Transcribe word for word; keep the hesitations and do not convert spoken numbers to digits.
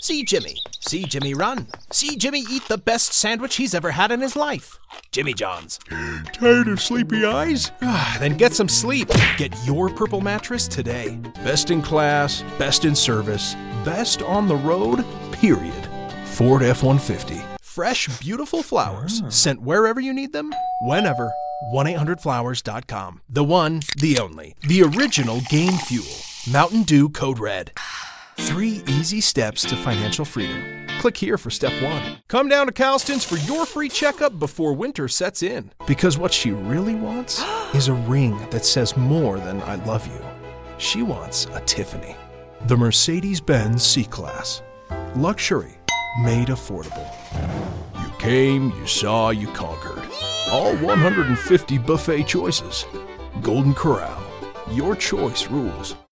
See Jimmy. See Jimmy run. See Jimmy eat the best sandwich he's ever had in his life. Jimmy John's. Tired of sleepy eyes? Then get some sleep. Get your Purple mattress today. Best in class, best in service, best on the road, period. Ford F one fifty. Fresh, beautiful flowers sent wherever you need them, whenever. one eight hundred flowers dot com. The one, the only, the original game fuel. Mountain Dew Code Red. Three easy steps to financial freedom. Click here for step one. Come down to Calston's for your free checkup before winter sets in. Because what she really wants is a ring that says more than I love you. She wants a Tiffany. The Mercedes-Benz C-Class. Luxury made affordable. You came, you saw, you conquered. All one hundred fifty buffet choices. Golden Corral. Your choice rules.